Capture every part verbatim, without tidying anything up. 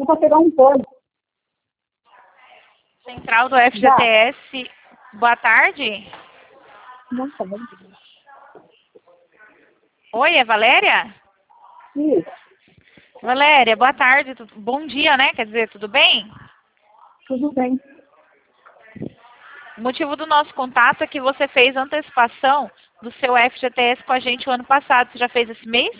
Vou pra pegar um pano. Central do F G T S, boa tarde. Nossa, vamos. Oi, é Valéria? Isso, Valéria, boa tarde, tu- bom dia, né? Quer dizer, tudo bem? tudo bem. O motivo do nosso contato é que você fez antecipação do seu F G T S com a gente o ano passado. Você já fez esse mês?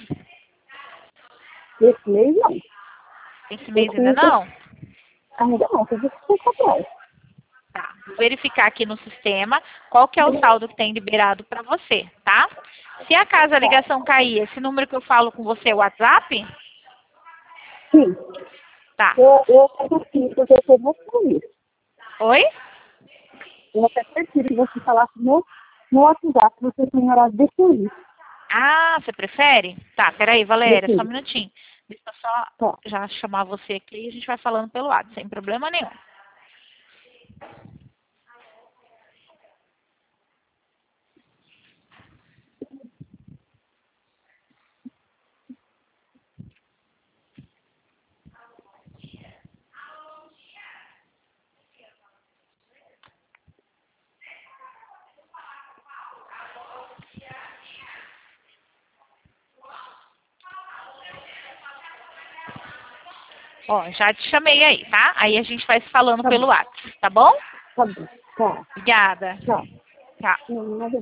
Esse mês não. Esse mês Eu ainda fiz não? ainda não, fiz esse mês atrás. Tá. Vou verificar aqui no sistema qual que é o saldo que tem liberado para você, tá? Se acaso a ligação cair, esse número que eu falo com você é o WhatsApp? Sim, Tá. eu, eu até prefiro, porque eu vou fazer isso. Oi? Eu até prefiro que você falasse no, no WhatsApp, você tem horário de serviço. Ah, você prefere? Tá, peraí, Valéria, só um Prefiro. minutinho. Deixa eu só Tá. já chamar você aqui e a gente vai falando pelo lado, sem problema nenhum. Ó, já te chamei aí, tá? Aí a gente vai se falando Tá pelo bom, WhatsApp, tá bom? tá bom. Tá. Obrigada. Tchau. Tchau. Não, nada